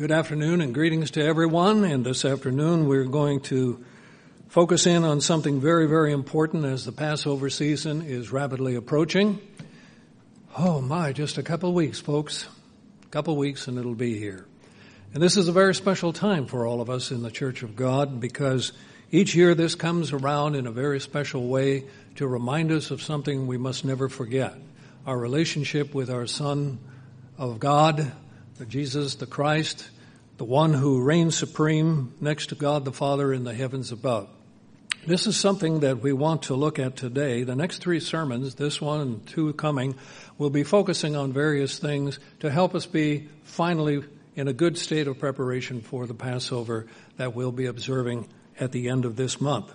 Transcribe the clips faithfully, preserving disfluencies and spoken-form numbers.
Good afternoon and greetings to everyone. And this afternoon we're going to focus in on something very, very important as the Passover season is rapidly approaching. Oh my, just a couple of weeks, folks. A couple of weeks and it'll be here. And this is a very special time for all of us in the Church of God because each year this comes around in a very special way to remind us of something we must never forget. Our relationship with our Son of God, the Jesus, the Christ, the one who reigns supreme next to God the Father in the heavens above. This is something that we want to look at today. The next three sermons, this one and two coming, will be focusing on various things to help us be finally in a good state of preparation for the Passover that we'll be observing at the end of this month.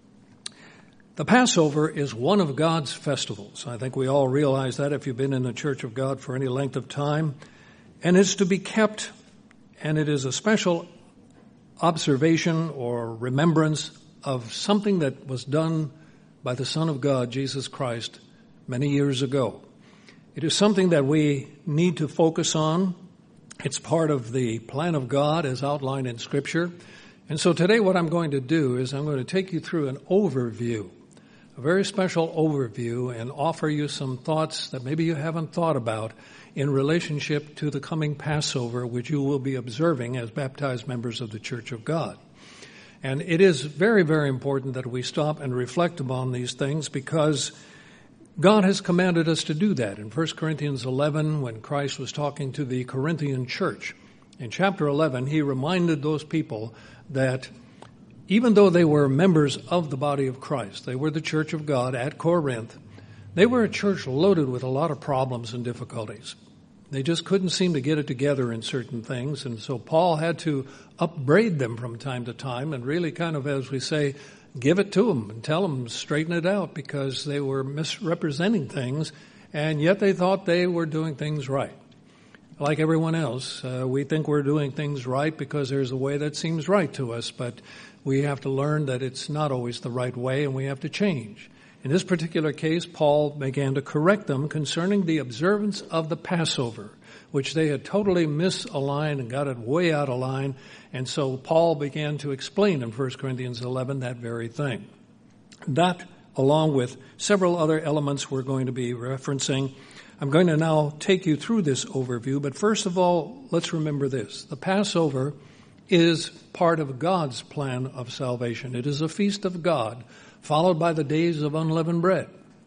The Passover is one of God's festivals. I think we all realize that if you've been in the Church of God for any length of time. And it's to be kept, and it is a special observation or remembrance of something that was done by the Son of God, Jesus Christ, many years ago. It is something that we need to focus on. It's part of the plan of God as outlined in Scripture. And so today what I'm going to do is I'm going to take you through an overview, a very special overview, and offer you some thoughts that maybe you haven't thought about in relationship to the coming Passover, which you will be observing as baptized members of the Church of God. And it is very, very important that we stop and reflect upon these things because God has commanded us to do that. In First Corinthians eleven, when Christ was talking to the Corinthian church, in chapter eleven, he reminded those people that even though they were members of the body of Christ, they were the Church of God at Corinth, they were a church loaded with a lot of problems and difficulties. They just couldn't seem to get it together in certain things, and so Paul had to upbraid them from time to time and really kind of, as we say, give it to them and tell them, straighten it out, because they were misrepresenting things, and yet they thought they were doing things right. Like everyone else, uh, we think we're doing things right because there's a way that seems right to us, but we have to learn that it's not always the right way, and we have to change. In this particular case, Paul began to correct them concerning the observance of the Passover, which they had totally misaligned and got it way out of line. And so Paul began to explain in First Corinthians eleven that very thing. That, along with several other elements we're going to be referencing, I'm going to now take you through this overview. But first of all, let's remember this. The Passover is part of God's plan of salvation. It is a feast of God, followed by the days of unleavened bread,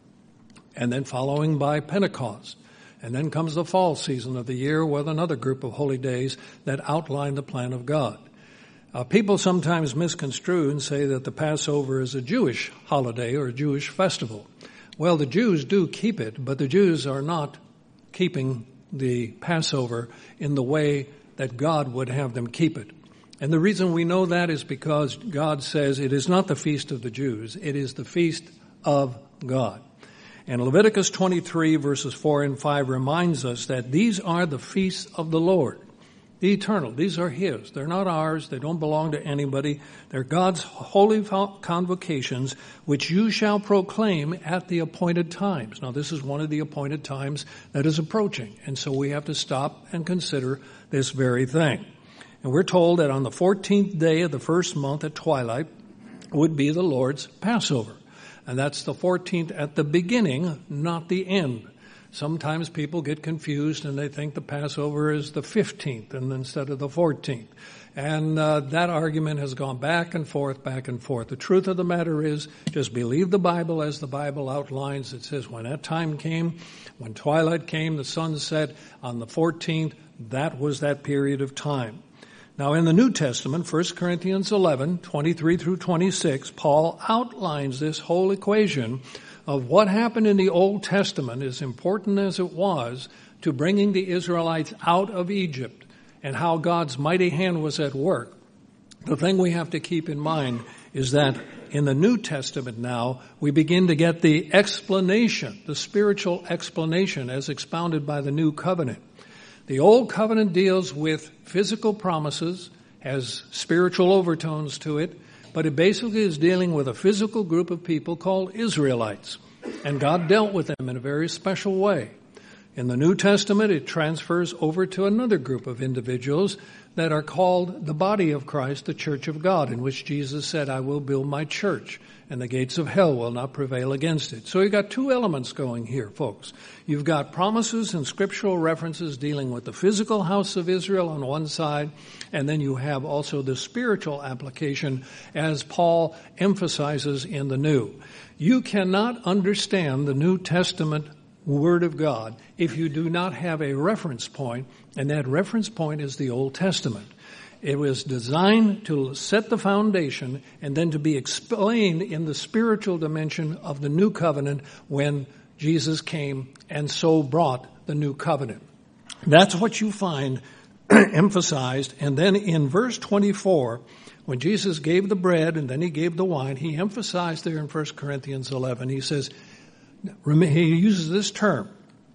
and then following by Pentecost. And then comes the fall season of the year with another group of holy days that outline the plan of God. Uh, people sometimes misconstrue and say that the Passover is a Jewish holiday or a Jewish festival. Well, the Jews do keep it, but the Jews are not keeping the Passover in the way that God would have them keep it. And the reason we know that is because God says it is not the feast of the Jews, it is the feast of God. And Leviticus twenty-three verses four and five reminds us that these are the feasts of the Lord, the eternal. These are His. They're not ours. They don't belong to anybody. They're God's holy convocations, which you shall proclaim at the appointed times. Now, this is one of the appointed times that is approaching. And so we have to stop and consider this very thing. And we're told that on the fourteenth day of the first month at twilight would be the Lord's Passover. And that's the fourteenth at the beginning, not the end. Sometimes people get confused and they think the Passover is the fifteenth and instead of the fourteenth. And uh, that argument has gone back and forth, back and forth. The truth of the matter is, just believe the Bible as the Bible outlines. It says when that time came, when twilight came, the sun set on the fourteenth, that was that period of time. Now, in the New Testament, First Corinthians eleven, twenty-three through twenty-six, Paul outlines this whole equation of what happened in the Old Testament, as important as it was, to bringing the Israelites out of Egypt and how God's mighty hand was at work. The thing we have to keep in mind is that in the New Testament now, we begin to get the explanation, the spiritual explanation as expounded by the New Covenant. The Old Covenant deals with physical promises, has spiritual overtones to it, but it basically is dealing with a physical group of people called Israelites. And God dealt with them in a very special way. In the New Testament, it transfers over to another group of individuals that are called the body of Christ, the church of God, in which Jesus said, I will build my church, and the gates of hell will not prevail against it. So you've got two elements going here, folks. You've got promises and scriptural references dealing with the physical house of Israel on one side, and then you have also the spiritual application, as Paul emphasizes in the New. You cannot understand the New Testament Word of God if you do not have a reference point, and that reference point is the Old Testament. It was designed to set the foundation and then to be explained in the spiritual dimension of the new covenant when Jesus came and so brought the new covenant. That's what you find emphasized. And then in verse twenty-four, when Jesus gave the bread and then he gave the wine, he emphasized there in First Corinthians eleven, he says, he uses this term,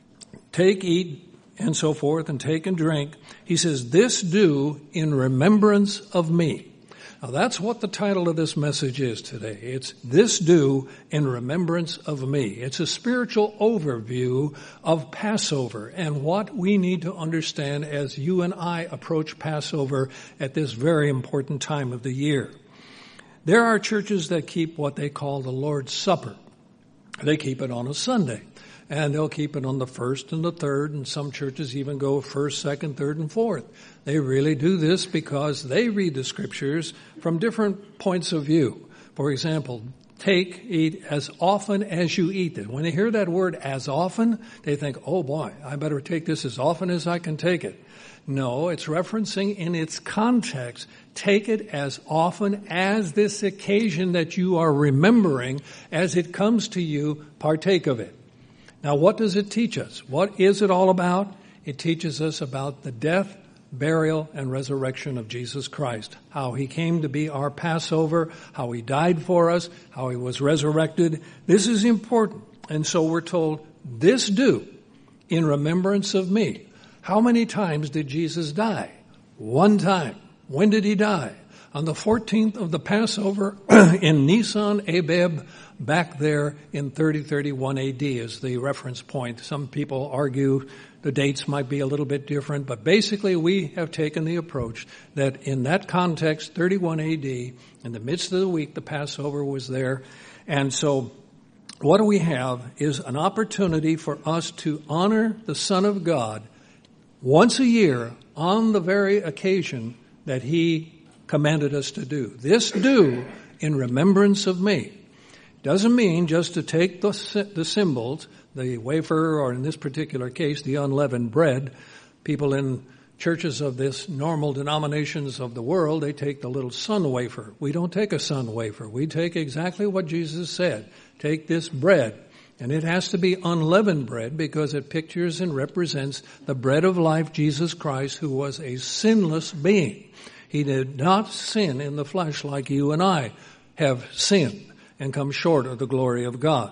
take, eat, and so forth, and take and drink. He says, this do in remembrance of me. Now that's what the title of this message is today. It's this do in remembrance of me. It's a spiritual overview of Passover and what we need to understand as you and I approach Passover at this very important time of the year. There are churches that keep what they call the Lord's Supper. They keep it on a Sunday, and they'll keep it on the first and the third, and some churches even go first, second, third, and fourth. They really do this because they read the scriptures from different points of view. For example, take, eat as often as you eat it. When they hear that word as often, they think, oh boy, I better take this as often as I can take it. No, it's referencing in its context. Take it as often as this occasion that you are remembering, as it comes to you, partake of it. Now, what does it teach us? What is it all about? It teaches us about the death, burial, and resurrection of Jesus Christ. How he came to be our Passover, how he died for us, how he was resurrected. This is important. And so we're told, this do in remembrance of me. How many times did Jesus die? One time. When did he die? On the fourteenth of the Passover in Nisan Abib, back there in thirty thirty-one A D is the reference point. Some people argue the dates might be a little bit different, but basically we have taken the approach that in that context, thirty-one A D, in the midst of the week, the Passover was there. And so what do we have is an opportunity for us to honor the Son of God once a year on the very occasion that he commanded us to do. This do in remembrance of me. Doesn't mean just to take the, the symbols, the wafer, or in this particular case, the unleavened bread. People in churches of this normal denominations of the world, they take the little sun wafer. We don't take a sun wafer. We take exactly what Jesus said. Take this bread. And it has to be unleavened bread because it pictures and represents the bread of life, Jesus Christ, who was a sinless being. He did not sin in the flesh like you and I have sinned and come short of the glory of God.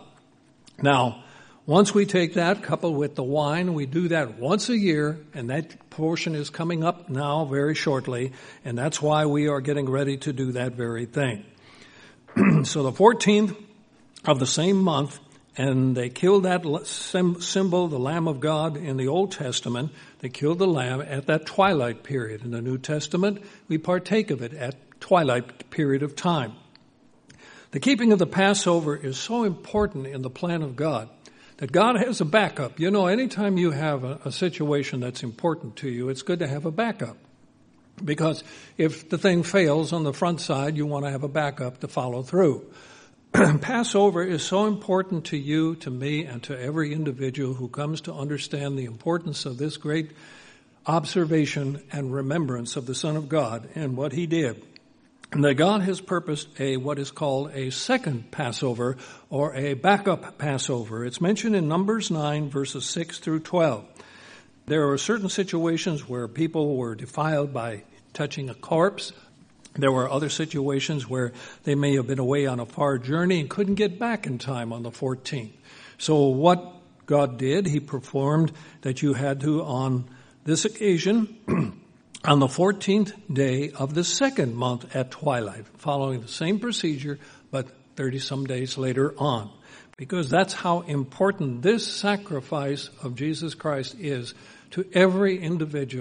Now, once we take that coupled with the wine, we do that once a year, and that portion is coming up now very shortly, and that's why we are getting ready to do that very thing. So the fourteenth of the same month, and they killed that symbol, the Lamb of God, in the Old Testament. They killed the lamb at that twilight period. In the New Testament, we partake of it at twilight period of time. The keeping of the Passover is so important in the plan of God that God has a backup. You know, anytime you have a, a situation that's important to you, it's good to have a backup. Because if the thing fails on the front side, you want to have a backup to follow through. Passover is so important to you, to me, and to every individual who comes to understand the importance of this great observation and remembrance of the Son of God and what he did. And that God has purposed a what is called a second Passover or a backup Passover. It's mentioned in Numbers nine, verses six through twelve. There are certain situations where people were defiled by touching a corpse. There were other situations where they may have been away on a far journey and couldn't get back in time on the fourteenth. So what God did, he performed that you had to, on this occasion, on the fourteenth day of the second month at twilight, following the same procedure, but thirty-some days later on. Because that's how important this sacrifice of Jesus Christ is to every individual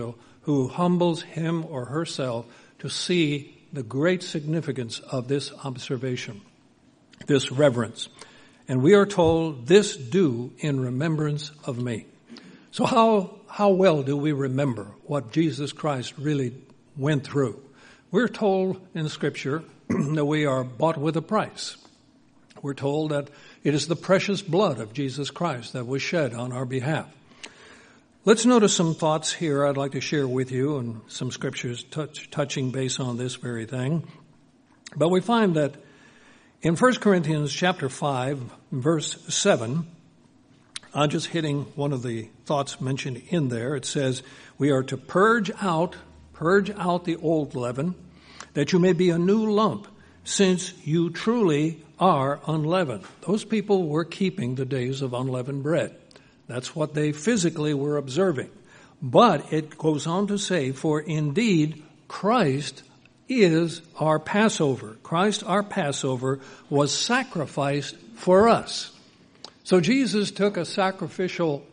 who humbles him or herself to see the great significance of this observation, this reverence. And we are told, this do in remembrance of me. So how, how well do we remember what Jesus Christ really went through? We're told in Scripture that we are bought with a price. We're told that it is the precious blood of Jesus Christ that was shed on our behalf. Let's notice some thoughts here I'd like to share with you and some scriptures touch, touching base on this very thing. But we find that in First Corinthians chapter five, verse seven, I'm just hitting one of the thoughts mentioned in there. It says, we are to purge out, purge out the old leaven, that you may be a new lump, since you truly are unleavened. Those people were keeping the days of unleavened bread. That's what they physically were observing. But it goes on to say, for indeed Christ is our Passover. Christ, our Passover, was sacrificed for us. So Jesus took a sacrificial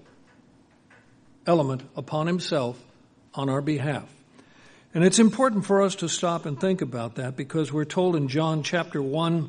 element upon himself on our behalf. And it's important for us to stop and think about that, because we're told in John chapter one,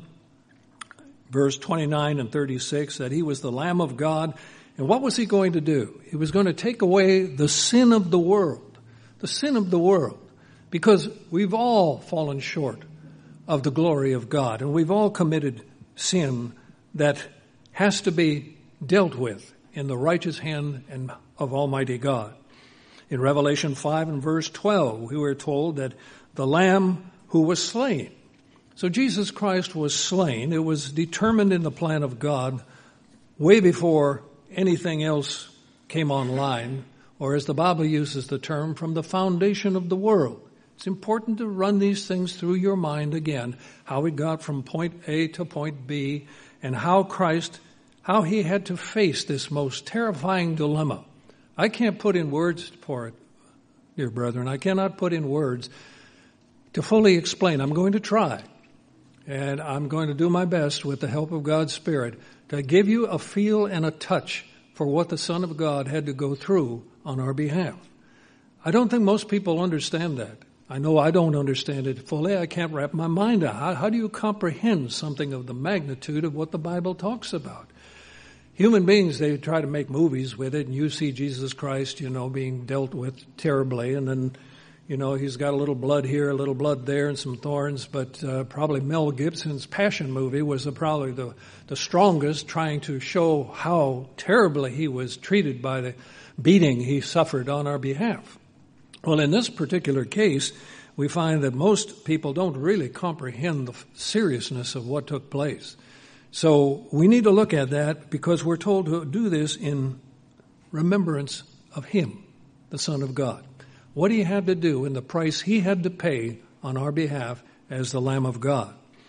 verse twenty-nine and thirty-six, that he was the Lamb of God. And what was he going to do? He was going to take away the sin of the world. The sin of the world. Because we've all fallen short of the glory of God. And we've all committed sin that has to be dealt with in the righteous hand and of Almighty God. In Revelation five and verse twelve, we were told that the Lamb who was slain. So Jesus Christ was slain. It was determined in the plan of God way before anything else came online, or as the Bible uses the term, from the foundation of the world. It's important to run these things through your mind again, how we got from point A to point B, and how Christ, how he had to face this most terrifying dilemma. I can't put in words for it, dear brethren. I cannot put in words to fully explain. I'm going to try, and I'm going to do my best with the help of God's Spirit to give you a feel and a touch for what the Son of God had to go through on our behalf. I don't think most people understand that. I know I don't understand it fully. I can't wrap my mind out. How, how do you comprehend something of the magnitude of what the Bible talks about? Human beings, they try to make movies with it, and you see Jesus Christ, you know, being dealt with terribly, and then, you know, he's got a little blood here, a little blood there, and some thorns, but uh, probably Mel Gibson's Passion movie was uh, probably the, the strongest, trying to show how terribly he was treated by the beating he suffered on our behalf. Well, in this particular case, we find that most people don't really comprehend the seriousness of what took place. So we need to look at that, because we're told to do this in remembrance of him, the Son of God. What he had to do and the price he had to pay on our behalf as the Lamb of God.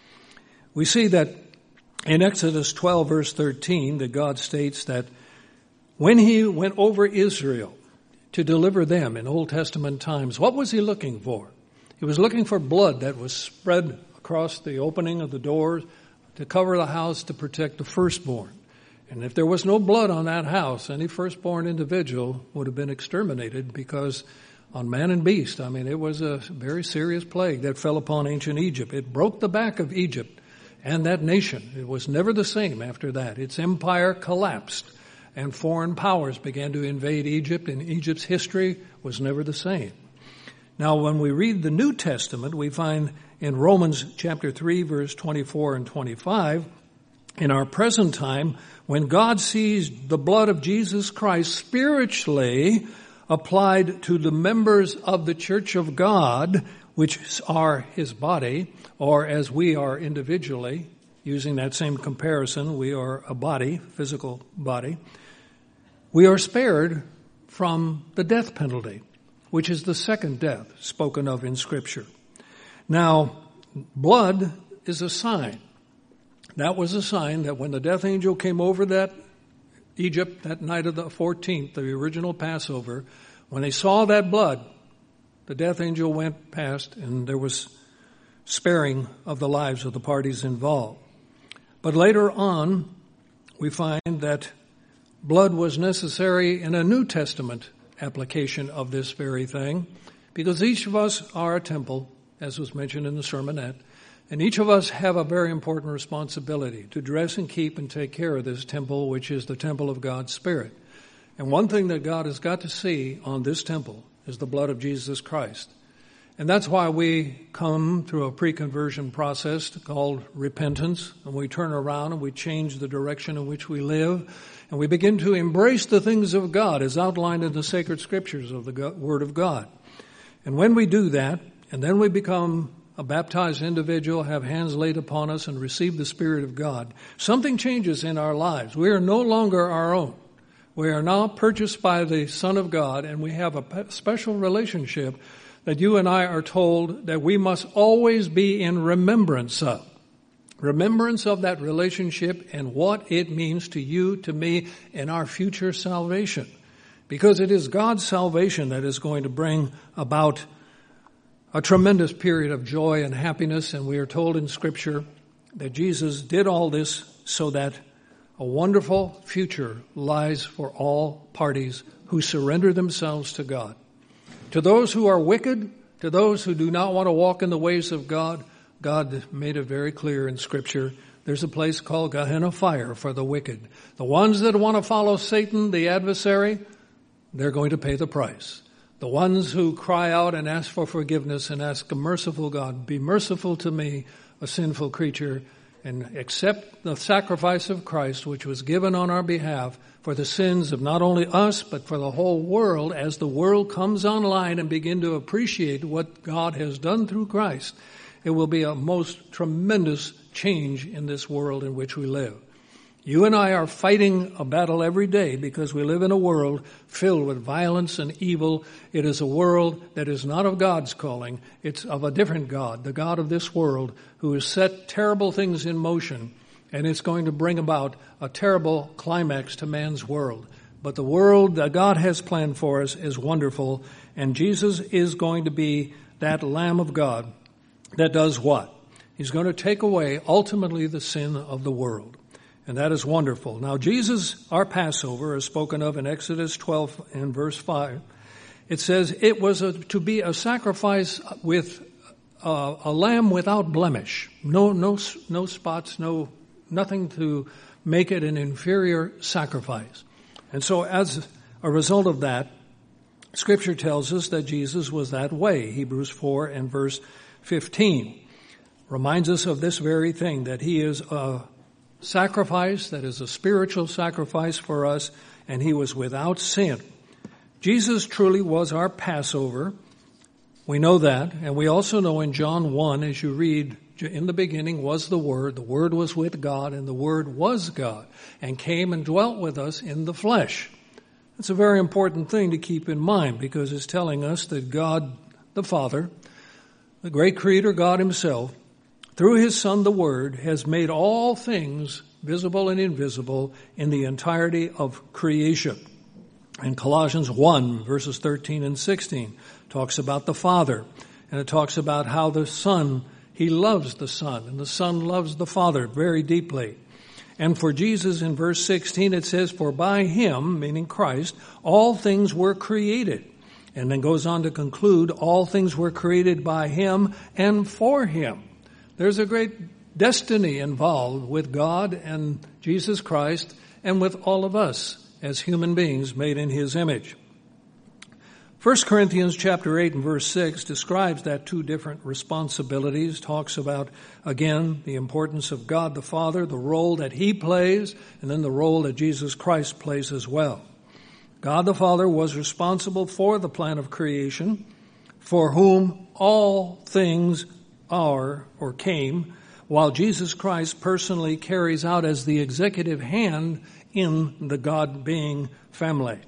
We see that in Exodus twelve, verse thirteen, that God states that when he went over Israel to deliver them in Old Testament times, what was he looking for? He was looking for blood that was spread across the opening of the doors to cover the house to protect the firstborn. And if there was no blood on that house, any firstborn individual would have been exterminated, because on man and beast, I mean, it was a very serious plague that fell upon ancient Egypt. It broke the back of Egypt and that nation. It was never the same after that. Its empire collapsed, and foreign powers began to invade Egypt, and Egypt's history was never the same. Now, when we read the New Testament, we find in Romans chapter three, verse twenty-four and twenty-five, in our present time, when God sees the blood of Jesus Christ spiritually applied to the members of the church of God, which are his body, or as we are individually, using that same comparison, we are a body, physical body, we are spared from the death penalty, which is the second death spoken of in Scripture. Now, blood is a sign. That was a sign that when the death angel came over that Egypt that night of the fourteenth, the original Passover, when they saw that blood, the death angel went past, and there was sparing of the lives of the parties involved. But later on, we find that blood was necessary in a New Testament application of this very thing, because each of us are a temple, as was mentioned in the sermonette, and each of us have a very important responsibility to dress and keep and take care of this temple, which is the temple of God's Spirit. And one thing that God has got to see on this temple is the blood of Jesus Christ. And that's why we come through a pre-conversion process called repentance, and we turn around and we change the direction in which we live, and we begin to embrace the things of God as outlined in the sacred scriptures of the Word of God. And when we do that, and then we become a baptized individual, have hands laid upon us, and receive the Spirit of God, something changes in our lives. We are no longer our own. We are now purchased by the Son of God, and we have a special relationship that you and I are told that we must always be in remembrance of. Remembrance of that relationship and what it means to you, to me, and our future salvation. Because it is God's salvation that is going to bring about a tremendous period of joy and happiness, and we are told in Scripture that Jesus did all this so that a wonderful future lies for all parties who surrender themselves to God. To those who are wicked, to those who do not want to walk in the ways of God, God made it very clear in Scripture. There's a place called Gehenna fire for the wicked. The ones that want to follow Satan, the adversary, they're going to pay the price. The ones who cry out and ask for forgiveness and ask a merciful God, be merciful to me, a sinful creature, and accept the sacrifice of Christ, which was given on our behalf for the sins of not only us, but for the whole world, as the world comes online and begin to appreciate what God has done through Christ. It will be a most tremendous change in this world in which we live. You and I are fighting a battle every day because we live in a world filled with violence and evil. It is a world that is not of God's calling. It's of a different God, the God of this world, who has set terrible things in motion, and it's going to bring about a terrible climax to man's world. But the world that God has planned for us is wonderful, and Jesus is going to be that Lamb of God that does what? He's going to take away ultimately the sin of the world. And that is wonderful. Now, Jesus, our Passover, is spoken of in Exodus twelve and verse five. It says it was a, to be a sacrifice with uh, a lamb without blemish. No, no, no spots, no, nothing to make it an inferior sacrifice. And so as a result of that, Scripture tells us that Jesus was that way. Hebrews four and verse fifteen reminds us of this very thing, that he is a sacrifice that is a spiritual sacrifice for us, and he was without sin. Jesus truly was our Passover. We know that, and we also know in John one, as you read, in the beginning was the Word, the Word was with God, and the Word was God, and came and dwelt with us in the flesh. That's a very important thing to keep in mind, because it's telling us that God the Father, the great Creator God himself, through his Son, the Word, has made all things visible and invisible in the entirety of creation. And Colossians one, verses thirteen and sixteen, talks about the Father. And it talks about how the Son, he loves the Son, and the Son loves the Father very deeply. And for Jesus, in verse sixteen, it says, for by him, meaning Christ, all things were created. And then goes on to conclude, all things were created by him and for him. There's a great destiny involved with God and Jesus Christ and with all of us as human beings made in his image. First Corinthians chapter eight and verse six describes that two different responsibilities, talks about, again, the importance of God the Father, the role that he plays, and then the role that Jesus Christ plays as well. God the Father was responsible for the plan of creation, for whom all things are or came, while Jesus Christ personally carries out as the executive hand in the God-being family.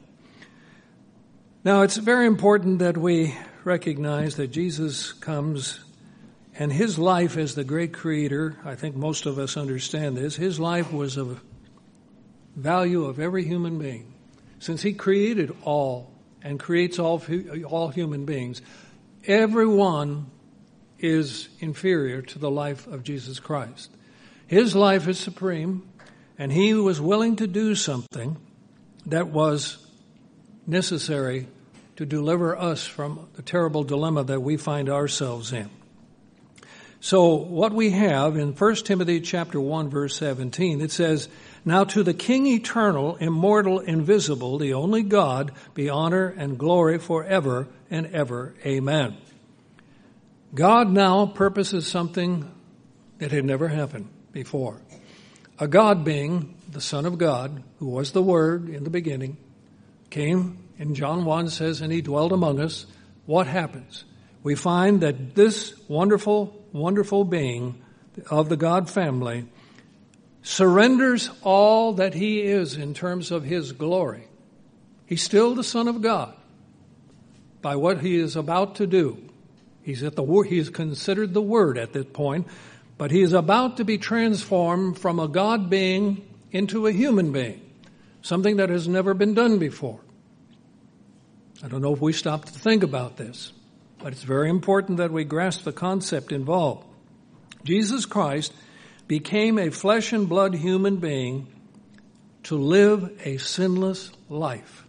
Now, it's very important that we recognize that Jesus comes, and his life as the great creator, I think most of us understand this, his life was of value of every human being. Since he created all and creates all, all human beings, everyone is inferior to the life of Jesus Christ. His life is supreme, and he was willing to do something that was necessary to deliver us from the terrible dilemma that we find ourselves in. So what we have in First Timothy chapter one, verse seventeen, it says, "Now to the King eternal, immortal, invisible, the only God, be honor and glory forever and ever. Amen." God now purposes something that had never happened before. A God being the Son of God, who was the Word in the beginning, came, and John one says, and he dwelt among us. What happens? We find that this wonderful, wonderful being of the God family surrenders all that he is in terms of his glory. He's still the Son of God by what he is about to do. He's at the he is considered the Word at this point, but he is about to be transformed from a God being into a human being, something that has never been done before. I don't know if we stop to think about this, but it's very important that we grasp the concept involved. Jesus Christ became a flesh and blood human being to live a sinless life.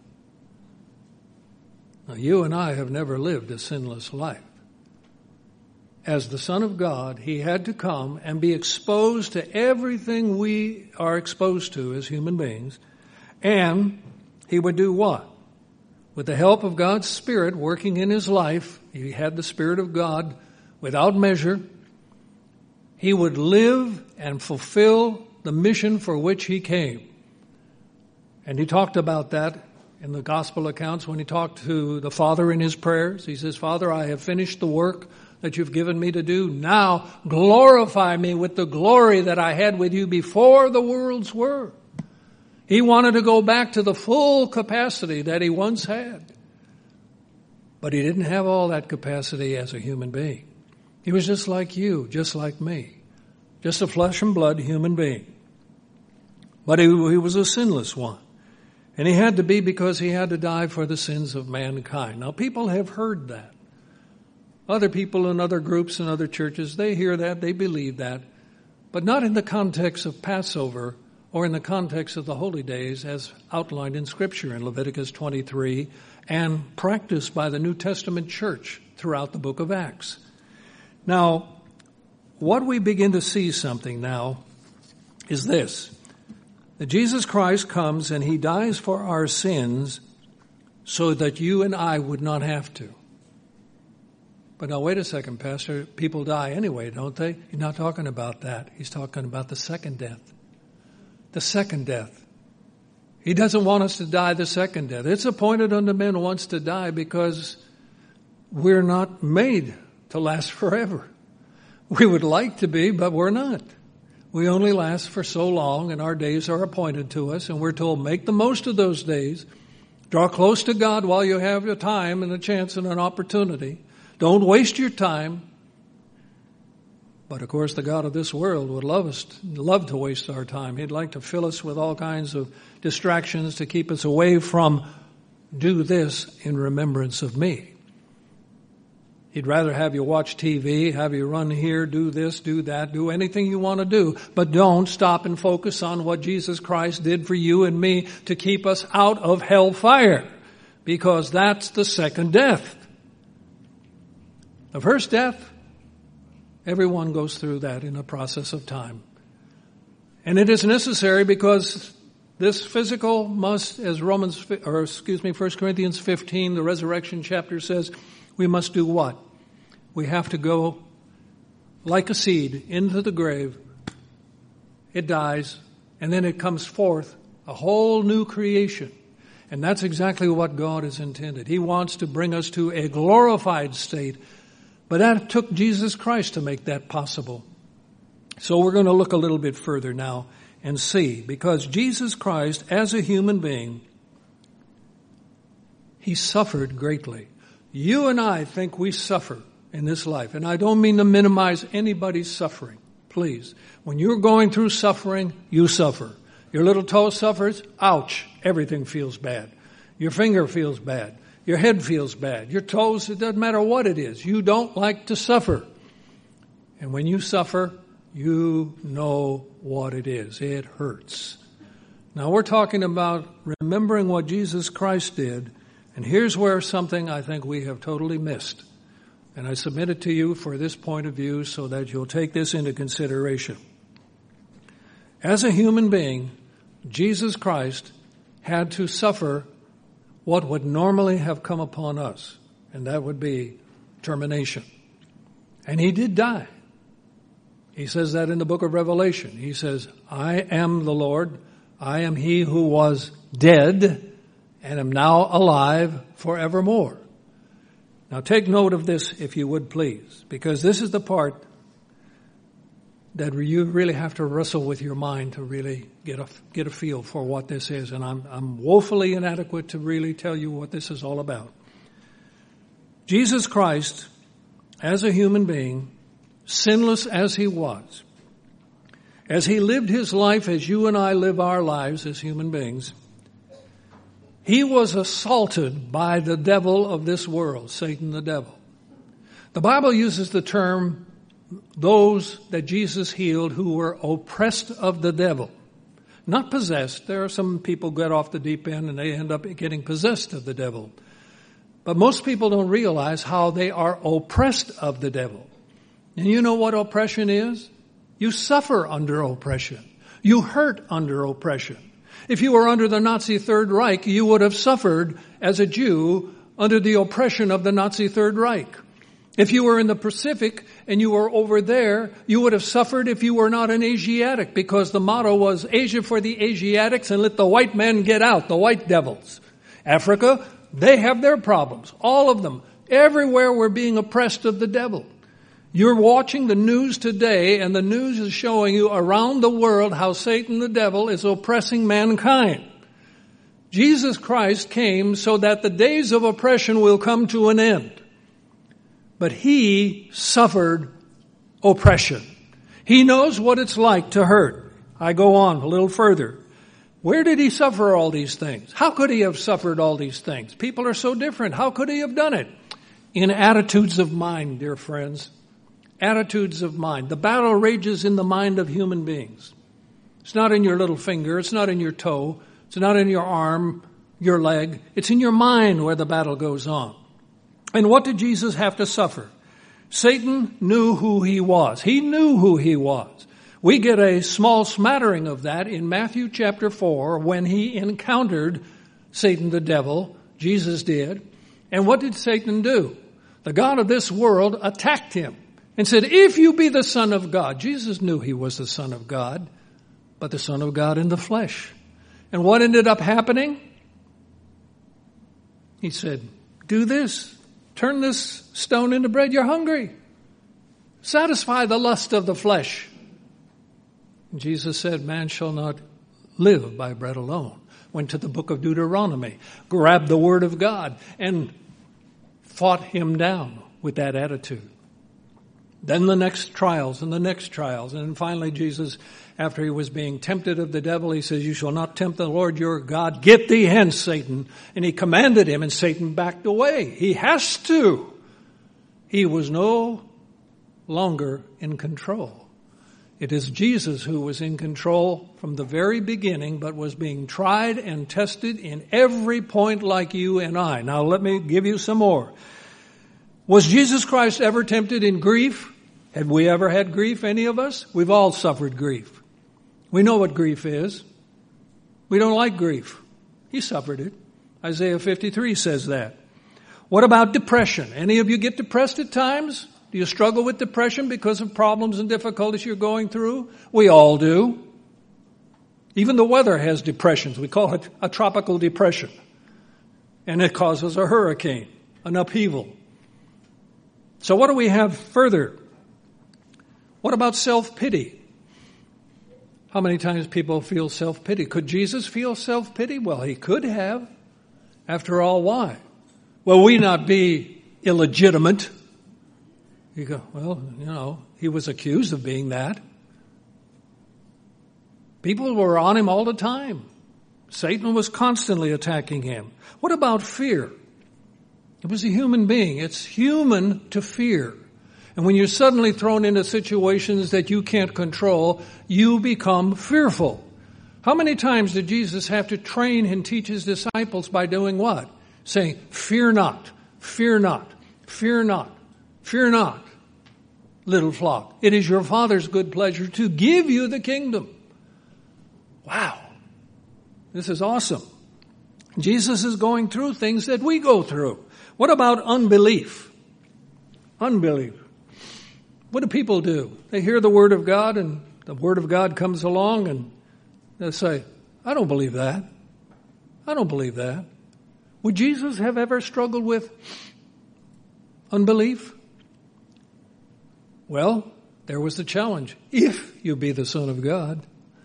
Now, you and I have never lived a sinless life. As the Son of God, he had to come and be exposed to everything we are exposed to as human beings. And he would do what? With the help of God's Spirit working in his life, he had the Spirit of God without measure. He would live and fulfill the mission for which he came. And he talked about that in the gospel accounts when he talked to the Father in his prayers. He says, "Father, I have finished the work that you've given me to do. Now glorify me with the glory that I had with you before the worlds were." He wanted to go back to the full capacity that he once had. But he didn't have all that capacity as a human being. He was just like you, just like me. Just a flesh and blood human being. But he, he was a sinless one. And he had to be because he had to die for the sins of mankind. Now, people have heard that. Other people in other groups and other churches, they hear that, they believe that. But not in the context of Passover or in the context of the holy days as outlined in Scripture in Leviticus twenty-three and practiced by the New Testament church throughout the book of Acts. Now, what we begin to see something now is this, that Jesus Christ comes and he dies for our sins so that you and I would not have to. But now wait a second, Pastor, people die anyway, don't they? He's not talking about that. He's talking about the second death. The second death. He doesn't want us to die the second death. It's appointed unto men once to die because we're not made to last forever. We would like to be, but we're not. We only last for so long, and our days are appointed to us, and we're told make the most of those days. Draw close to God while you have a time and a chance and an opportunity. Don't waste your time. But of course, the God of this world would love us, love to waste our time. He'd like to fill us with all kinds of distractions to keep us away from do this in remembrance of me. He'd rather have you watch T V, have you run here, do this, do that, do anything you want to do. But don't stop and focus on what Jesus Christ did for you and me to keep us out of hellfire. Because that's the second death. The first death, everyone goes through that in a process of time. And it is necessary because this physical must, as Romans, or excuse me, First Corinthians fifteen, the resurrection chapter says, we must do what? We have to go like a seed into the grave. It dies, and then it comes forth a whole new creation. And that's exactly what God has intended. He wants to bring us to a glorified state. But that took Jesus Christ to make that possible. So we're going to look a little bit further now and see. Because Jesus Christ, as a human being, he suffered greatly. You and I think we suffer in this life. And I don't mean to minimize anybody's suffering. Please. When you're going through suffering, you suffer. Your little toe suffers. Ouch. Everything feels bad. Your finger feels bad. Your head feels bad. Your toes, it doesn't matter what it is. You don't like to suffer. And when you suffer, you know what it is. It hurts. Now we're talking about remembering what Jesus Christ did And here's where something I think we have totally missed. And I submit it to you for this point of view so that you'll take this into consideration. As a human being, Jesus Christ had to suffer what would normally have come upon us, and that would be termination. And he did die. He says that in the book of Revelation. He says, I am the Lord, I am he who was dead, and am now alive forevermore. Now take note of this, if you would please, because this is the part that you really have to wrestle with your mind to really get a, get a feel for what this is. And I'm, I'm woefully inadequate to really tell you what this is all about. Jesus Christ, as a human being, sinless as he was, as he lived his life as you and I live our lives as human beings, he was assaulted by the devil of this world, Satan the devil. The Bible uses the term those that Jesus healed who were oppressed of the devil. Not possessed. There are some people get off the deep end and they end up getting possessed of the devil. But most people don't realize how they are oppressed of the devil. And you know what oppression is? You suffer under oppression. You hurt under oppression. If you were under the Nazi Third Reich, you would have suffered as a Jew under the oppression of the Nazi Third Reich. If you were in the Pacific and you were over there, you would have suffered if you were not an Asiatic, because the motto was Asia for the Asiatics and let the white men get out, the white devils. Africa, they have their problems, all of them. Everywhere we're being oppressed of the devil. You're watching the news today, and the news is showing you around the world how Satan the devil is oppressing mankind. Jesus Christ came so that the days of oppression will come to an end. But he suffered oppression. He knows what it's like to hurt. I go on a little further. Where did he suffer all these things? How could he have suffered all these things? People are so different. How could he have done it? In attitudes of mind, dear friends. Attitudes of mind. The battle rages in the mind of human beings. It's not in your little finger. It's not in your toe. It's not in your arm, your leg. It's in your mind where the battle goes on. And what did Jesus have to suffer? Satan knew who he was. He knew who he was. We get a small smattering of that in Matthew chapter four when he encountered Satan the devil. Jesus did. And what did Satan do? The god of this world attacked him and said, if you be the Son of God. Jesus knew he was the Son of God, but the Son of God in the flesh. And what ended up happening? He said, do this. Turn this stone into bread. You're hungry. Satisfy the lust of the flesh. And Jesus said, man shall not live by bread alone. Went to the book of Deuteronomy, grabbed the word of God, and fought him down with that attitude. Then the next trials and the next trials. And then finally Jesus, after he was being tempted of the devil, he says, you shall not tempt the Lord your God. Get thee hence, Satan. And he commanded him, and Satan backed away. He has to. He was no longer in control. It is Jesus who was in control from the very beginning, but was being tried and tested in every point like you and I. Now let me give you some more. Was Jesus Christ ever tempted in grief? Have we ever had grief, any of us? We've all suffered grief. We know what grief is. We don't like grief. He suffered it. Isaiah fifty-three says that. What about depression? Any of you get depressed at times? Do you struggle with depression because of problems and difficulties you're going through? We all do. Even the weather has depressions. We call it a tropical depression. And it causes a hurricane, an upheaval. So what do we have further? What about self-pity? How many times people feel self-pity? Could Jesus feel self-pity? Well, he could have. After all, why? Will we not be illegitimate? You go, well, you know, he was accused of being that. People were on him all the time. Satan was constantly attacking him. What about fear? It was a human being. It's human to fear. And when you're suddenly thrown into situations that you can't control, you become fearful. How many times did Jesus have to train and teach his disciples by doing what? saying, fear not, fear not, fear not, fear not, little flock. It is your Father's good pleasure to give you the kingdom. Wow. This is awesome. Jesus is going through things that we go through. What about unbelief? Unbelief. What do people do? They hear the Word of God, and the Word of God comes along, and they say, I don't believe that. I don't believe that. Would Jesus have ever struggled with unbelief? Well, there was the challenge. If you be the Son of God.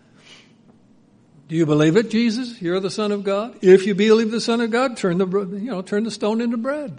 Do you believe it, Jesus? You're the Son of God? If you believe the Son of God, turn the, you know, turn the stone into bread.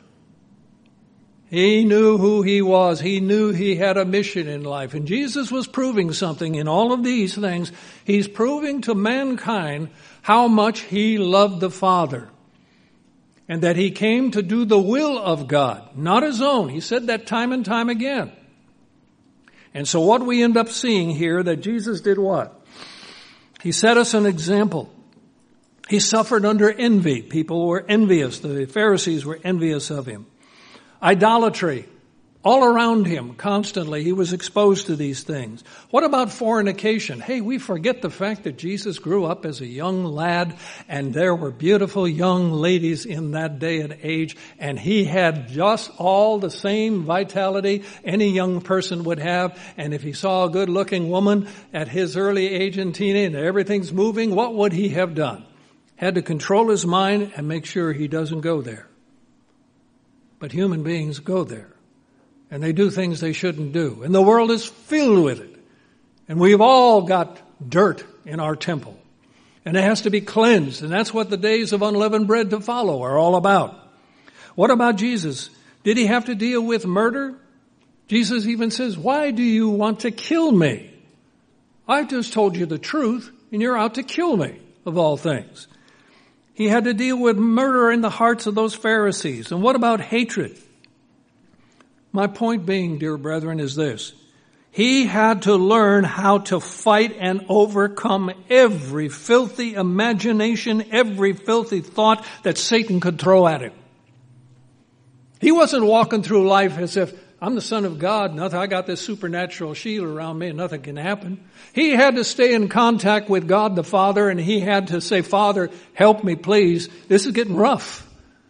He knew who he was. He knew he had a mission in life. And Jesus was proving something in all of these things. He's proving to mankind how much he loved the Father. And that he came to do the will of God, not his own. He said that time and time again. And so what we end up seeing here, that Jesus did what? He set us an example. He suffered under envy. People were envious. The Pharisees were envious of him. Idolatry. All around him, constantly, he was exposed to these things. What about fornication? Hey, we forget the fact that Jesus grew up as a young lad, and there were beautiful young ladies in that day and age, and he had just all the same vitality any young person would have. And if he saw a good-looking woman at his early age in teenage, and everything's moving, what would he have done? Had to control his mind and make sure he doesn't go there. But human beings go there. And they do things they shouldn't do. And the world is filled with it. And we've all got dirt in our temple. And it has to be cleansed. And that's what the days of unleavened bread to follow are all about. What about Jesus? Did he have to deal with murder? Jesus even says, why do you want to kill me? I've just told you the truth, and you're out to kill me, of all things. He had to deal with murder in the hearts of those Pharisees. And what about hatred? My point being, dear brethren, is this. He had to learn how to fight and overcome every filthy imagination, every filthy thought that Satan could throw at him. He wasn't walking through life as if, I'm the Son of God, nothing, I got this supernatural shield around me and nothing can happen. He had to stay in contact with God the Father, and he had to say, Father, help me please. This is getting rough.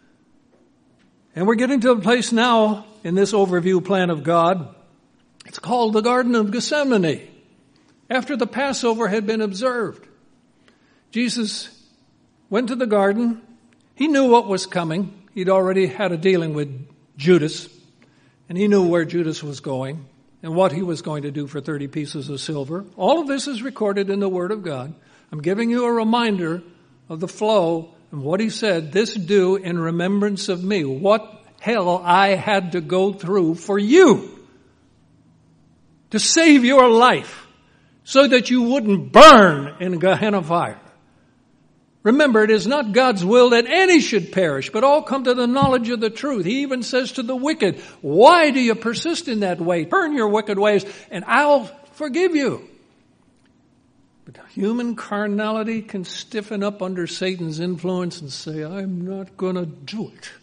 And we're getting to a place now in this overview plan of God. It's called the Garden of Gethsemane. After the Passover had been observed, Jesus went to the garden. He knew what was coming. He'd already had a dealing with Judas, and he knew where Judas was going and what he was going to do for thirty pieces of silver. All of this is recorded in the Word of God. I'm giving you a reminder of the flow and what he said, this do in remembrance of me. What hell I had to go through for you to save your life so that you wouldn't burn in Gehenna fire. Remember, it is not God's will that any should perish, but all come to the knowledge of the truth. He even says to the wicked, why do you persist in that way? Turn your wicked ways and I'll forgive you. But human carnality can stiffen up under Satan's influence and say, I'm not going to do it.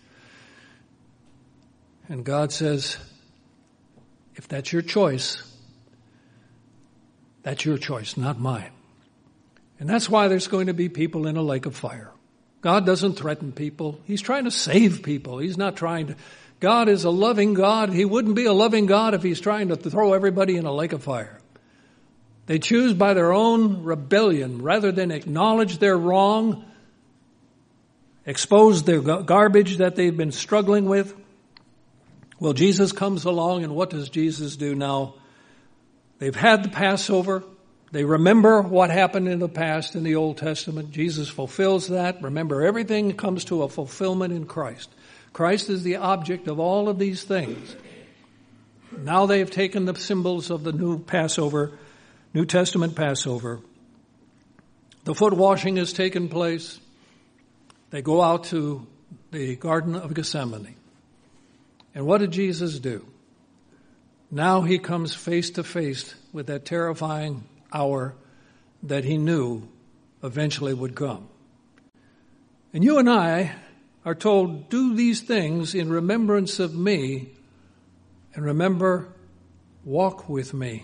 And God says, if that's your choice, that's your choice, not mine. And that's why there's going to be people in a lake of fire. God doesn't threaten people. He's trying to save people. He's not trying to. God is a loving God. He wouldn't be a loving God if he's trying to throw everybody in a lake of fire. They choose by their own rebellion rather than acknowledge their wrong, expose their garbage that they've been struggling with. Well, Jesus comes along, and what does Jesus do now? They've had the Passover. They remember what happened in the past in the Old Testament. Jesus fulfills that. Remember, everything comes to a fulfillment in Christ. Christ is the object of all of these things. Now they have taken the symbols of the new Passover, New Testament Passover. The foot washing has taken place. They go out to the Garden of Gethsemane. And what did Jesus do? Now he comes face to face with that terrifying hour that he knew eventually would come. And you and I are told, do these things in remembrance of me, and remember, walk with me.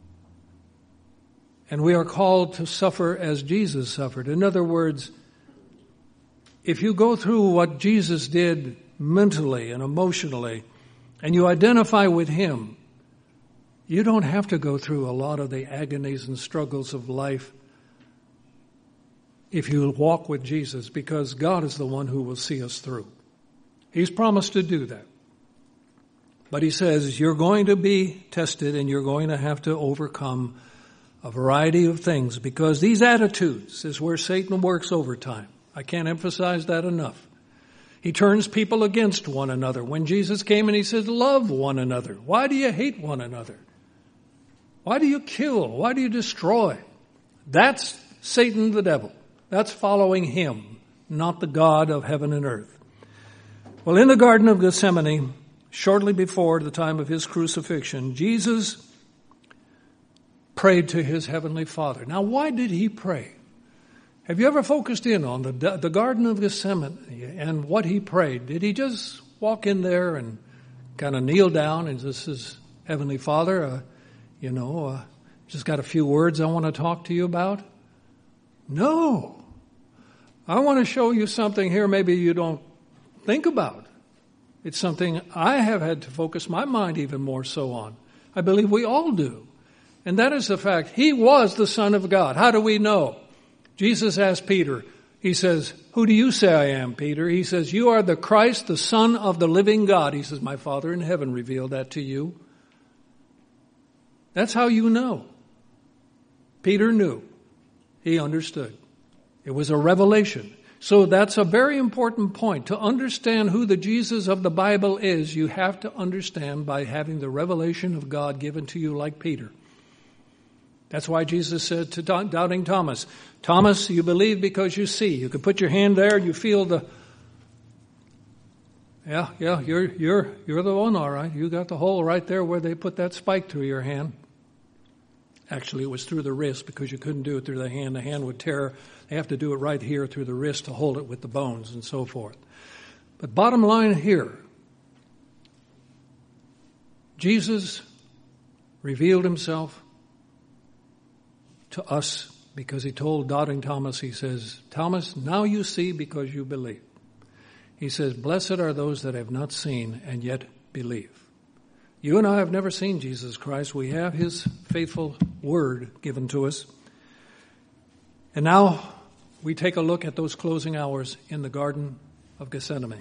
And we are called to suffer as Jesus suffered. In other words, if you go through what Jesus did mentally and emotionally, and you identify with him, you don't have to go through a lot of the agonies and struggles of life if you walk with Jesus, because God is the one who will see us through. He's promised to do that. But he says you're going to be tested and you're going to have to overcome a variety of things, because these attitudes is where Satan works overtime. I can't emphasize that enough. He turns people against one another. When Jesus came and he said, love one another. Why do you hate one another? Why do you kill? Why do you destroy? That's Satan the devil. That's following him, not the God of heaven and earth. Well, in the Garden of Gethsemane, shortly before the time of his crucifixion, Jesus prayed to his heavenly Father. Now, why did he pray? Have you ever focused in on the, the Garden of Gethsemane and what he prayed? Did he just walk in there and kind of kneel down and this is Heavenly Father, uh, you know, uh, just got a few words I want to talk to you about? No. I want to show you something here maybe you don't think about. It's something I have had to focus my mind even more so on. I believe we all do. And that is the fact, he was the Son of God. How do we know? Jesus asked Peter, he says, who do you say I am, Peter? He says, you are the Christ, the Son of the living God. He says, my Father in heaven revealed that to you. That's how you know. Peter knew. He understood. It was a revelation. So that's a very important point. To understand who the Jesus of the Bible is, you have to understand by having the revelation of God given to you like Peter. That's why Jesus said to doubting Thomas, Thomas, you believe because you see. You can put your hand there and you feel the, yeah, yeah, you're, you're, you're the one, all right. You got the hole right there where they put that spike through your hand. Actually, it was through the wrist because you couldn't do it through the hand. The hand would tear. They have to do it right here through the wrist to hold it with the bones and so forth. But bottom line here, Jesus revealed himself to us because he told doubting Thomas, he says, Thomas, now you see because you believe. He says, blessed are those that have not seen and yet believe. You and I have never seen Jesus Christ. We have his faithful word given to us. And now we take a look at those closing hours in the Garden of Gethsemane.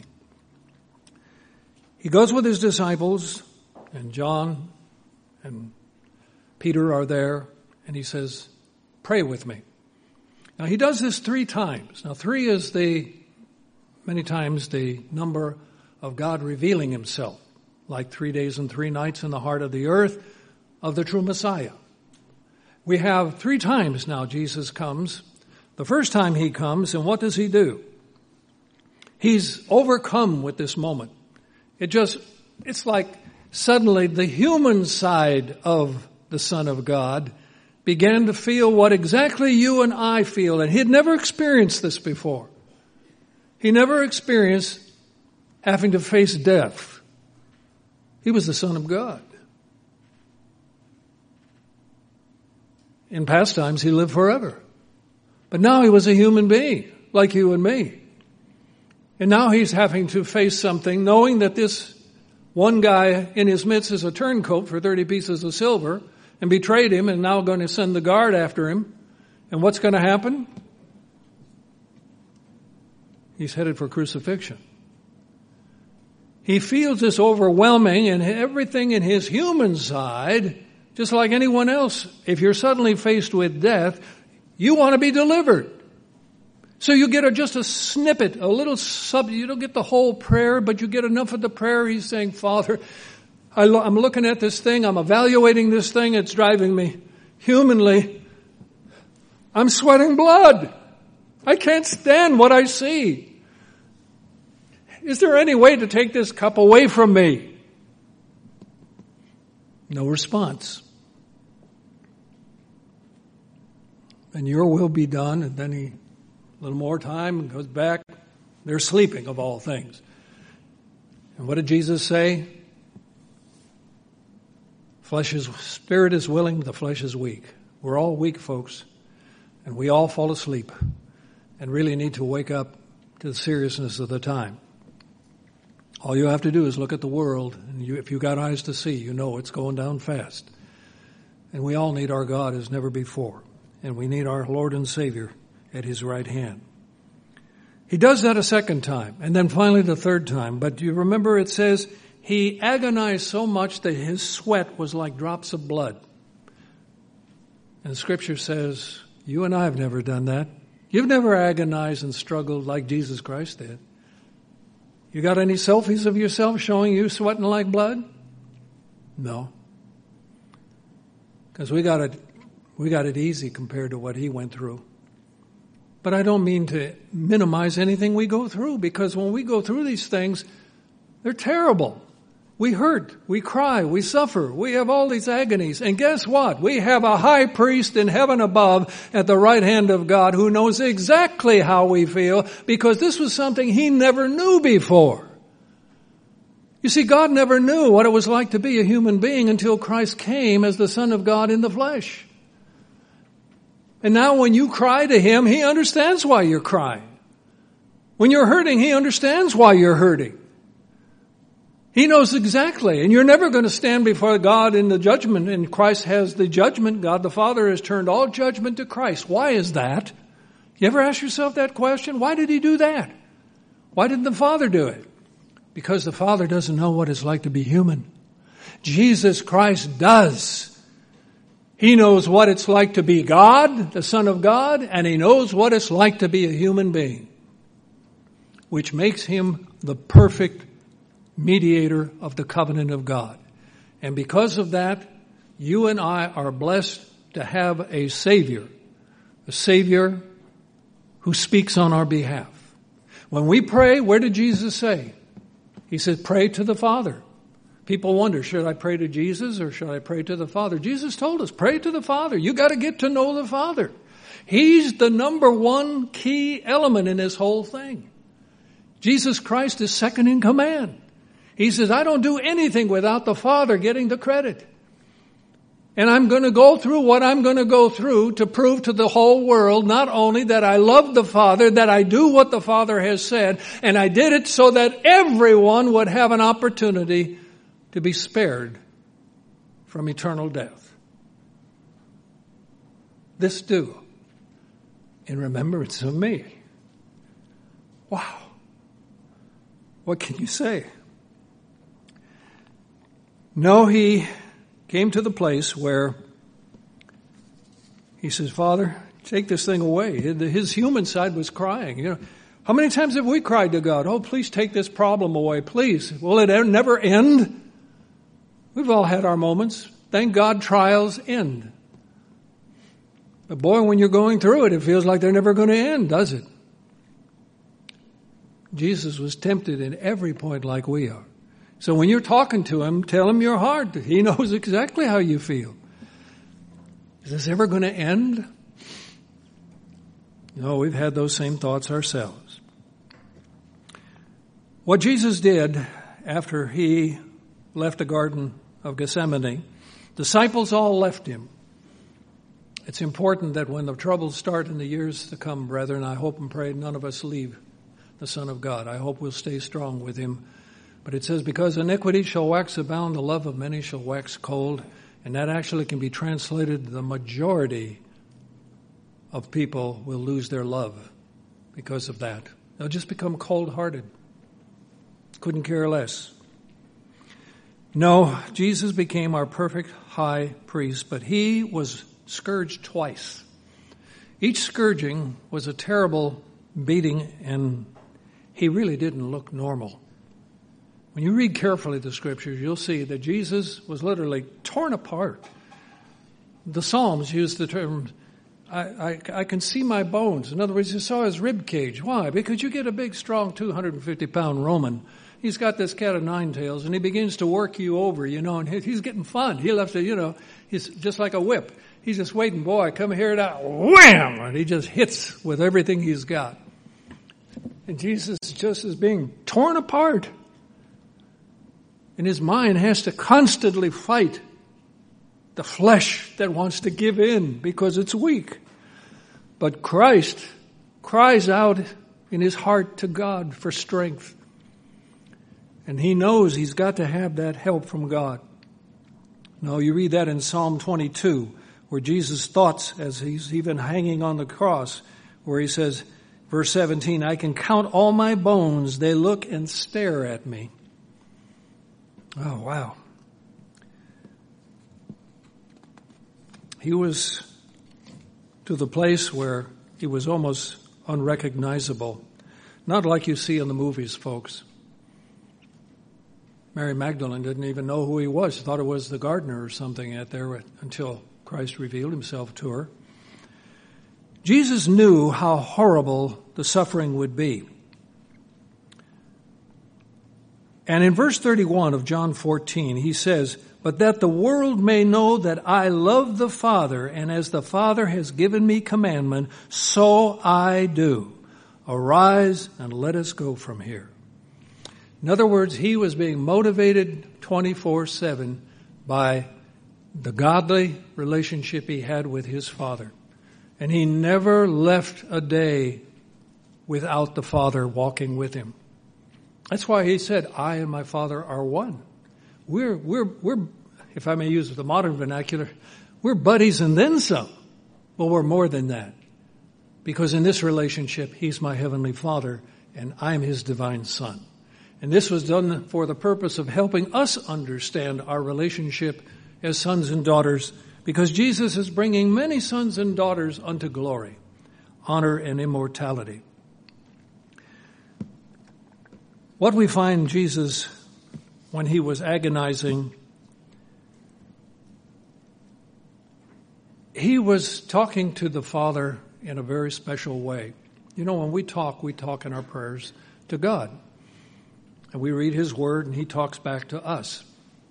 He goes with his disciples, and John and Peter are there, and he says, pray with me. Now he does this three times. Now three is the, many times the number of God revealing himself, like three days and three nights in the heart of the earth of the true Messiah. We have three times now Jesus comes. The first time he comes, and what does he do? He's overcome with this moment. It just, it's like suddenly the human side of the Son of God began to feel what exactly you and I feel. And he had never experienced this before. He never experienced having to face death. He was the Son of God. In past times, he lived forever. But now he was a human being, like you and me. And now he's having to face something, knowing that this one guy in his midst is a turncoat for thirty pieces of silver, and betrayed him, and now going to send the guard after him. And what's going to happen? He's headed for crucifixion. He feels this overwhelming, and everything in his human side, just like anyone else, if you're suddenly faced with death, you want to be delivered. So you get a, just a snippet, a little sub, you don't get the whole prayer, but you get enough of the prayer. He's saying, Father, I lo- I'm looking at this thing, I'm evaluating this thing, it's driving me humanly. I'm sweating blood. I can't stand what I see. Is there any way to take this cup away from me? No response. And your will be done. And then he, a little more time, and goes back. They're sleeping, of all things. And what did Jesus say? Flesh is, spirit is willing, the flesh is weak. We're all weak, folks. And we all fall asleep and really need to wake up to the seriousness of the time. All you have to do is look at the world, and you, if you got eyes to see, you know it's going down fast. And we all need our God as never before. And we need our Lord and Savior at His right hand. He does that a second time, and then finally the third time. But you remember it says, He agonized so much that His sweat was like drops of blood. And the Scripture says, you and I have never done that. You've never agonized and struggled like Jesus Christ did. You got any selfies of yourself showing you sweating like blood? No. Because we got it, we got it easy compared to what He went through. But I don't mean to minimize anything we go through, because when we go through these things, they're terrible. We hurt, we cry, we suffer, we have all these agonies. And guess what? We have a high priest in heaven above at the right hand of God who knows exactly how we feel, because this was something He never knew before. You see, God never knew what it was like to be a human being until Christ came as the Son of God in the flesh. And now when you cry to Him, He understands why you're crying. When you're hurting, He understands why you're hurting. He knows exactly, and you're never going to stand before God in the judgment, and Christ has the judgment. God the Father has turned all judgment to Christ. Why is that? You ever ask yourself that question? Why did He do that? Why didn't the Father do it? Because the Father doesn't know what it's like to be human. Jesus Christ does. He knows what it's like to be God, the Son of God, and He knows what it's like to be a human being, which makes Him the perfect mediator of the covenant of God. And because of that, you and I are blessed to have a Savior, a Savior who speaks on our behalf. When we pray, where did Jesus say? He said, pray to the Father. People wonder, should I pray to Jesus or should I pray to the Father? Jesus told us, pray to the Father. You got to get to know the Father. He's the number one key element in this whole thing. Jesus Christ is second in command. He says, I don't do anything without the Father getting the credit. And I'm going to go through what I'm going to go through to prove to the whole world not only that I love the Father, that I do what the Father has said, and I did it so that everyone would have an opportunity to be spared from eternal death. This do in remembrance of me. Wow. What can you say? No, He came to the place where He says, Father, take this thing away. His human side was crying. You know, how many times have we cried to God, oh, please take this problem away, please. Will it never end? We've all had our moments. Thank God trials end. But boy, when you're going through it, it feels like they're never going to end, does it? Jesus was tempted in every point like we are. So when you're talking to Him, tell Him your heart. He knows exactly how you feel. Is this ever going to end? No, we've had those same thoughts ourselves. What Jesus did after He left the Garden of Gethsemane, disciples all left Him. It's important that when the troubles start in the years to come, brethren, I hope and pray none of us leave the Son of God. I hope we'll stay strong with Him. But it says, because iniquity shall wax abound, the love of many shall wax cold. And that actually can be translated, the majority of people will lose their love because of that. They'll just become cold-hearted. Couldn't care less. No, Jesus became our perfect high priest, but He was scourged twice. Each scourging was a terrible beating, and He really didn't look normal. When you read carefully the Scriptures, you'll see that Jesus was literally torn apart. The Psalms use the term, I, I, I can see my bones. In other words, you saw His rib cage. Why? Because you get a big, strong, two hundred fifty pound Roman. He's got this cat of nine tails, and he begins to work you over, you know, and he's getting fun. He loves to, you know, he's just like a whip. He's just waiting, boy, come here, now, wham! And he just hits with everything he's got. And Jesus just is being torn apart. And his mind has to constantly fight the flesh that wants to give in because it's weak. But Christ cries out in his heart to God for strength. And he knows he's got to have that help from God. Now you read that in Psalm twenty-two, where Jesus' thoughts as he's even hanging on the cross, where he says, verse seventeen, I can count all my bones, they look and stare at me. Oh, wow. He was to the place where he was almost unrecognizable. Not like you see in the movies, folks. Mary Magdalene didn't even know who he was. Thought it was the gardener or something out there until Christ revealed himself to her. Jesus knew how horrible the suffering would be. And in verse thirty-one of John fourteen, he says, but that the world may know that I love the Father, and as the Father has given me commandment, so I do. Arise and let us go from here. In other words, he was being motivated twenty-four seven by the godly relationship he had with his Father. And he never left a day without the Father walking with him. That's why he said, I and my Father are one. We're, we're, we're, if I may use the modern vernacular, we're buddies and then some. But we're more than that. Because in this relationship, he's my heavenly Father and I'm his divine Son. And this was done for the purpose of helping us understand our relationship as sons and daughters, because Jesus is bringing many sons and daughters unto glory, honor, and immortality. What we find Jesus, when he was agonizing, he was talking to the Father in a very special way. You know, when we talk, we talk in our prayers to God. And we read his word and he talks back to us.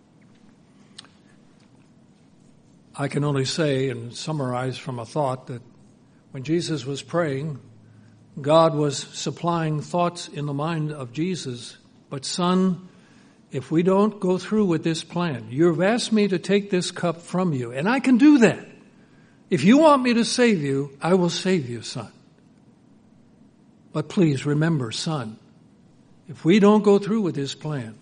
I can only say and summarize from a thought that when Jesus was praying, God was supplying thoughts in the mind of Jesus. But son, if we don't go through with this plan, you've asked me to take this cup from you, and I can do that. If you want me to save you, I will save you, son. But please remember, son, if we don't go through with this plan,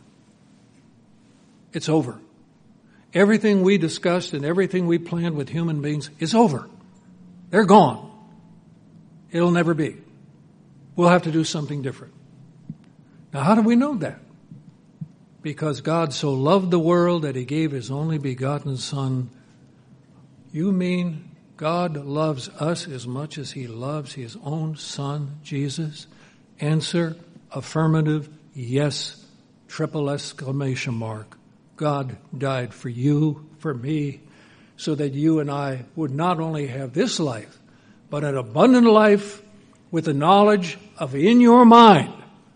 it's over. Everything we discussed and everything we planned with human beings is over. They're gone. It'll never be. We'll have to do something different. Now, how do we know that? Because God so loved the world that he gave his only begotten Son. You mean God loves us as much as he loves his own Son, Jesus? Answer, affirmative, yes, triple exclamation mark. God died for you, for me, so that you and I would not only have this life, but an abundant life with the knowledge of in your mind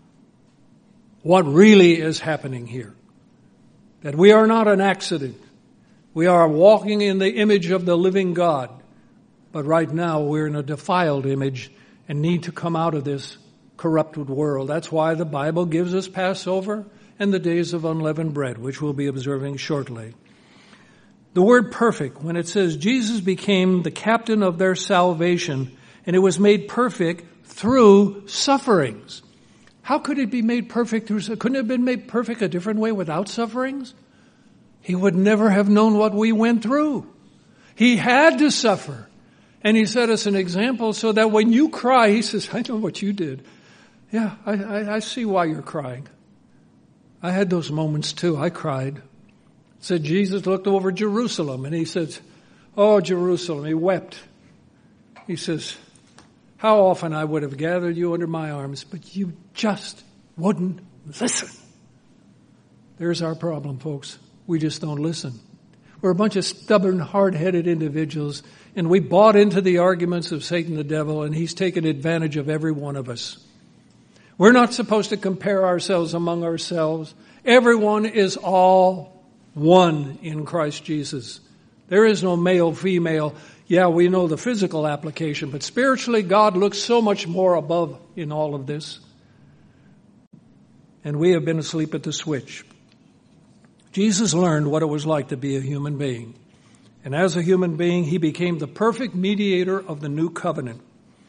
what really is happening here. That we are not an accident. We are walking in the image of the living God. But right now we're in a defiled image and need to come out of this corrupted world. That's why the Bible gives us Passover and the days of unleavened bread, which we'll be observing shortly. The word perfect, when it says Jesus became the captain of their salvation, and it was made perfect through sufferings. How could it be made perfect through, couldn't it have been made perfect a different way without sufferings? He would never have known what we went through. He had to suffer. And he set us an example so that when you cry, he says, I know what you did. Yeah, I, I, I see why you're crying. I had those moments too. I cried. Said Jesus looked over Jerusalem and he said, oh, Jerusalem. He wept. He says, how often I would have gathered you under my arms, but you just wouldn't listen. There's our problem, folks. We just don't listen. We're a bunch of stubborn, hard-headed individuals, and we bought into the arguments of Satan the devil, and he's taken advantage of every one of us. We're not supposed to compare ourselves among ourselves. Everyone is all one in Christ Jesus. There is no male, female. Yeah, we know the physical application, but spiritually, God looks so much more above in all of this. and we have been asleep at the switch. Jesus learned what it was like to be a human being. And as a human being, he became the perfect mediator of the new covenant.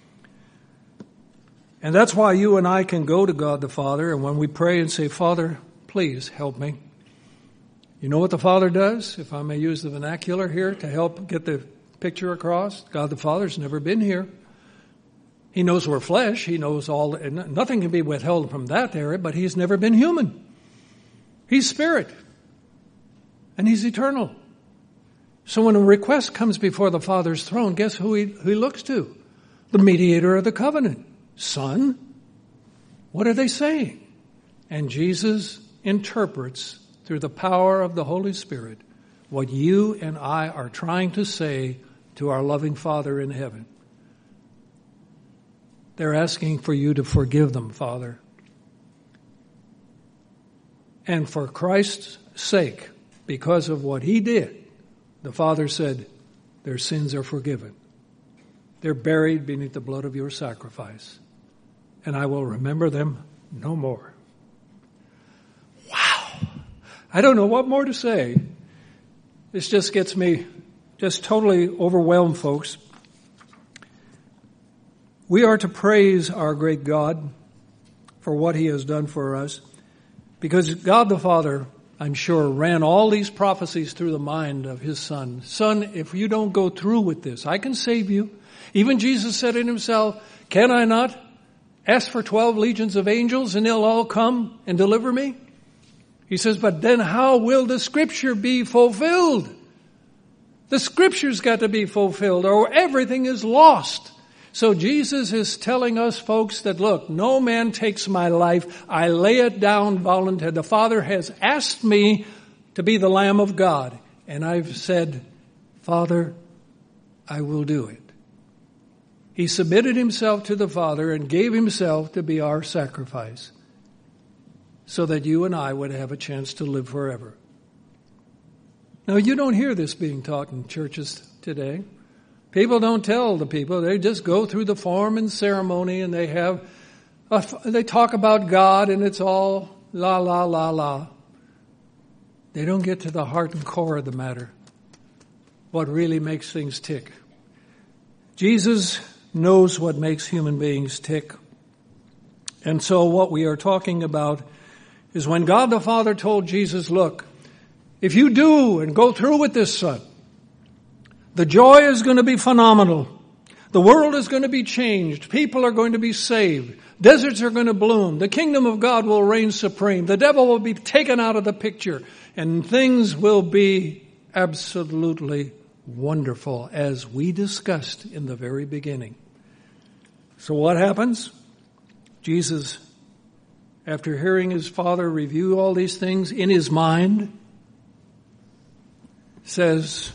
And that's why you and I can go to God the Father, and when we pray and say, Father, please help me. You know what the Father does, if I may use the vernacular here to help get the picture across? God the Father's never been here. He knows we're flesh. He knows all, and nothing can be withheld from that area, but he's never been human. He's spirit. And he's eternal. So when a request comes before the Father's throne, guess who he, who he looks to? The mediator of the covenant. Son, what are they saying? And Jesus interprets through the power of the Holy Spirit what you and I are trying to say to our loving Father in heaven. They're asking for you to forgive them, Father. And for Christ's sake, because of what he did, the Father said, their sins are forgiven. They're buried beneath the blood of your sacrifice. And I will remember them no more. Wow. I don't know what more to say. This just gets me just totally overwhelmed, folks. We are to praise our great God for what he has done for us, because God the Father, I'm sure, ran all these prophecies through the mind of his Son. Son, if you don't go through with this, I can save you. Even Jesus said in himself, can I not ask for twelve legions of angels and they'll all come and deliver me? He says, but then how will the scripture be fulfilled? The scripture's got to be fulfilled or everything is lost. So Jesus is telling us, folks, that look, no man takes my life. I lay it down voluntarily. The Father has asked me to be the Lamb of God. And I've said, Father, I will do it. He submitted himself to the Father and gave himself to be our sacrifice so that you and I would have a chance to live forever. Now, you don't hear this being taught in churches today. People don't tell the people. They just go through the form and ceremony and they have, a, they talk about God and it's all la, la, la, la. They don't get to the heart and core of the matter. What really makes things tick. Jesus knows what makes human beings tick. And so what we are talking about is when God the Father told Jesus, look, if you do and go through with this, son, the joy is going to be phenomenal. The world is going to be changed. People are going to be saved. Deserts are going to bloom. The kingdom of God will reign supreme. The devil will be taken out of the picture. And things will be absolutely wonderful, as we discussed in the very beginning. So what happens? Jesus, after hearing his Father review all these things in his mind, says,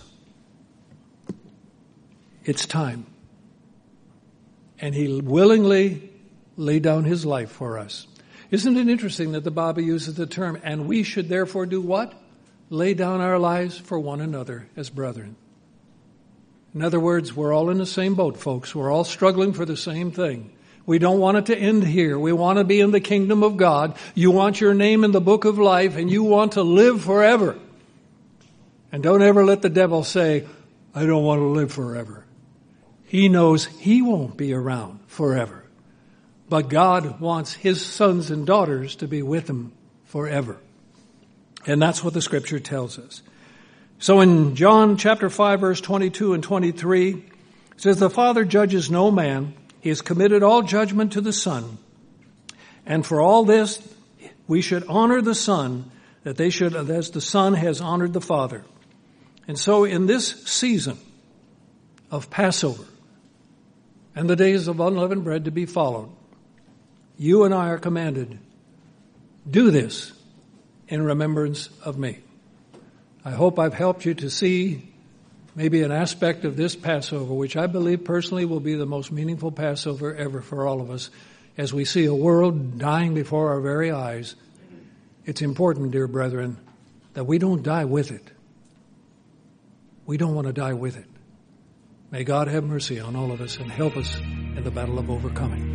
it's time. And he willingly laid down his life for us. Isn't it interesting that the Bible uses the term, and we should therefore do what? Lay down our lives for one another as brethren. In other words, we're all in the same boat, folks. We're all struggling for the same thing. We don't want it to end here. We want to be in the kingdom of God. You want your name in the book of life, and you want to live forever. And don't ever let the devil say, I don't want to live forever. He knows he won't be around forever. But God wants his sons and daughters to be with him forever. And that's what the scripture tells us. So in John chapter five, verse twenty-two and twenty-three, it says, the Father judges no man. He has committed all judgment to the Son. And for all this, we should honor the Son, that they should, as the Son has honored the Father. And so in this season of Passover and the days of unleavened bread to be followed, you and I are commanded, do this in remembrance of me. I hope I've helped you to see maybe an aspect of this Passover, which I believe personally will be the most meaningful Passover ever for all of us, as we see a world dying before our very eyes. It's important, dear brethren, that we don't die with it. We don't want to die with it. May God have mercy on all of us and help us in the battle of overcoming.